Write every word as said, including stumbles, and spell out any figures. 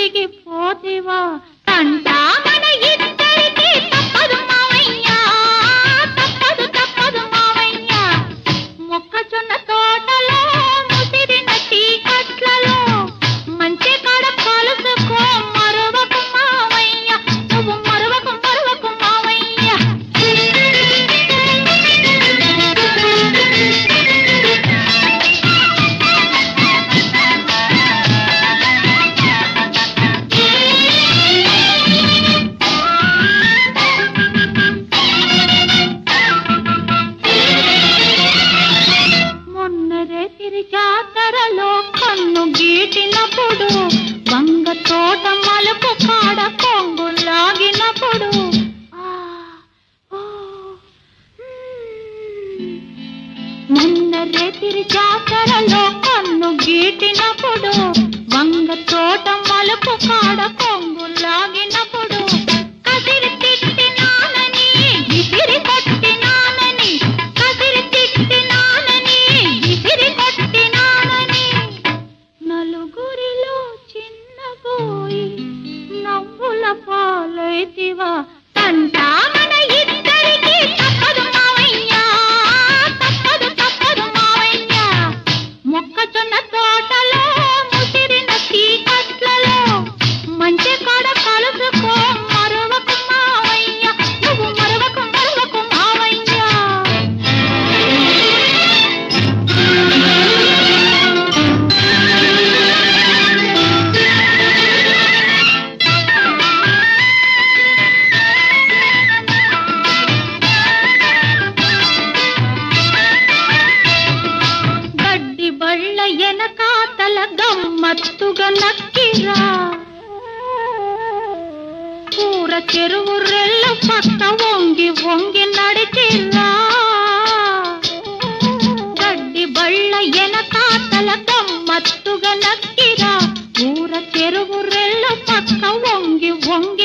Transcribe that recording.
తిరిగిపోతివా తంటా మన ఇద్దరికి తప్పదు మావయ్యా తప్పదు తప్పదు మావయ్యా మొక్కజొన్న తోటలో ముసిరిన చీకట్లలో మంచి కాడ కలుసుకో మరవకు మావయ్యా నువ్వు మరవకు మరవకు మావయ్యా జాతరలో కన్ను గీటినప్పుడు వంగ తోట మలుపు కాడ కొంగు లాగినప్పుడు మొన్న రేతిరి జాతరలో కన్ను గీటినప్పుడు వంగ తోట మలుపు కాడ కొంగు లాగినప్పుడు కసిరి తిట్టినానని విసిరి కొట్టినానని కసిరి తిట్టినానని విసిరి కొట్టినానని నలుగురిలో చిన్నబోయి నవ్వుల పాలైతివా తంటా మన ఇద్దరికి తప్పదు మావయ్యా తప్పదు తప్పదు మావయ్యా మొక్కజొన్న తోటలో ముసిరిన చీకట్లలో మంచి కాడ కలుసుకో మరవకు మావయ్యా నువ్వు మరవకు మరవకు మావయ్యా గడ్డి బళ్ళ ఎనకాతల గమ్మత్తుగా నక్కిరా కూర చెరువు రెల్ల పక్క వంగి వంగి నడిచిరా గడ్డి బళ్ళ ఎనకాతల గమ్మత్తుగా నక్కిరా కూర చెరువు రెల్ల పక్క వంగి వంగి